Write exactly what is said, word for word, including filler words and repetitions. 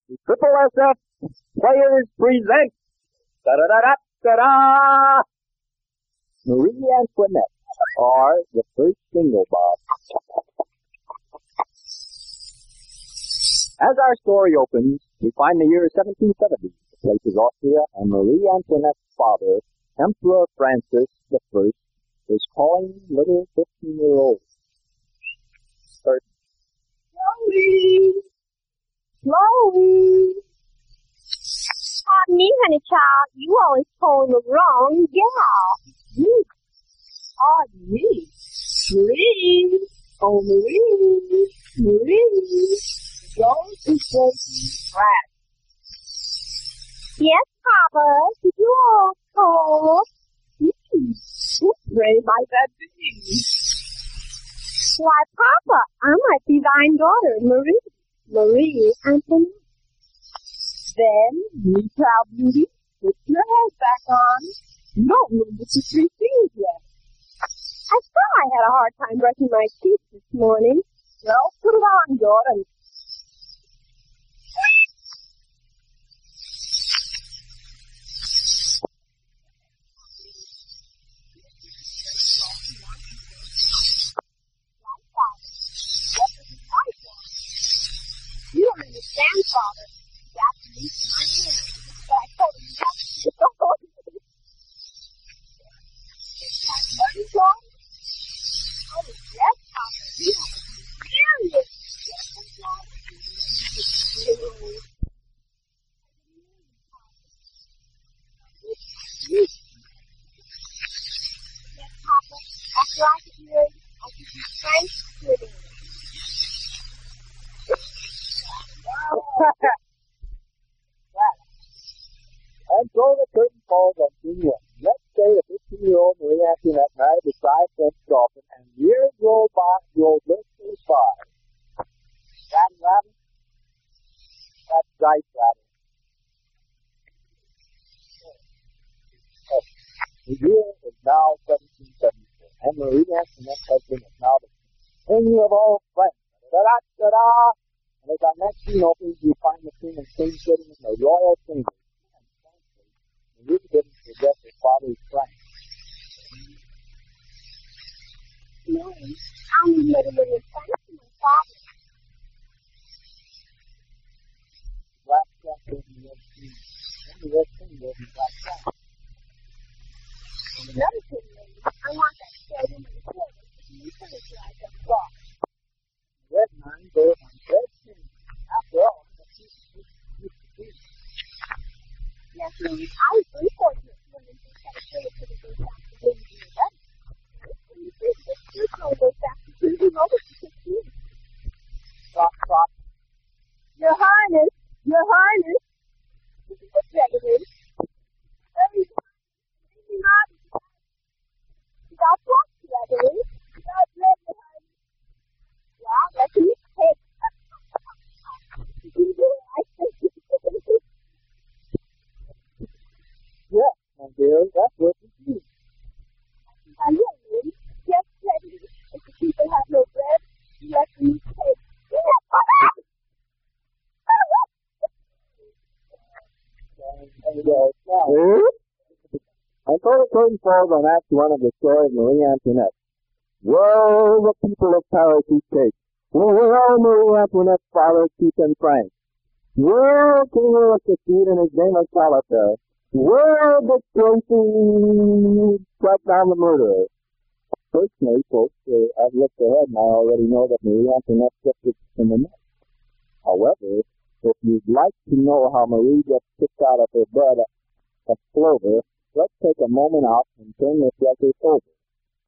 The Triple S F Players present da-da-da-da-da-da! Marie Antoinette, or the First Single Bob. As our story opens, we find the year seventeen seventy. The place is Austria, and Marie Antoinette's father, Emperor Francis the First, is calling little fifteen-year-old. Chloe! Chloe! Pardon me, honey child. You always calling the wrong gal. You. Pardon me. Marie. Oh, Marie. Marie. Don't be so frat. Yes, Papa. Did you all call? Hmm. Who pray might that be? Why, Papa, I might be thine daughter, Marie. Marie Antoinette. Then, you proud beauty, put your head back on. You don't remember the three things yet. I thought I had a hard time brushing my teeth this morning. Well, put it on, daughter. You don't understand, Father. You have to leave my hand. But I told him not to go. Is that money gone? Oh, yes, Father. You have to be serious. Yes, Father. Yes, Papa. After I get married, I can be frank with him. And so the curtain falls on scene one. Let's say the fifteen-year-old Marie Antoinette married the shy French dolphin, and years roll by, roll blissfully by. Rabbit, rabbit, that's dice rabbit. Oh. The year is now seventeen seventy-four, and Marie Antoinette's husband is now the king of all France. Da-da-da-da! And as our next scene opens, we find the king and queen sitting in the royal chamber. And we didn't forget his father's frank. No, I only made a little thanks to my father. Black cat in the red king. And the red king was in black cat. And another thing, lady, I want that shade in my silver to be finished like a box. Red nine goes on red king. After all, that's used to be. Yes, Louise, I was very fortunate when they had a trade for the goes back to being in the bed. And you see, this circle goes back to being over to sixteen. Stop, stop. Your Highness, Your Highness. This is what Gregory. Very maybe not. Stop what, Gregory? Stop, Gregory. Yeah, let me take. Yeah, my dear, that's what you do. I know, lady. Yes, Gregory. If the people have no bread, let me take. And so the curtain falls on Act One of the story of Marie Antoinette. Woe, the people of Paris eat cake. Woe, Marie Antoinette's father, Keith and Frank. Woe, King Louis the Fourteenth and his game of solitaire. Woe, Dick Tracy track down the murderer. Personally, folks, uh, I've looked ahead and I already know that Marie Antoinette gets it in the net. However, if you'd like to know how Marie gets kicked out of her bed at Clover, let's take a moment out and turn this record over.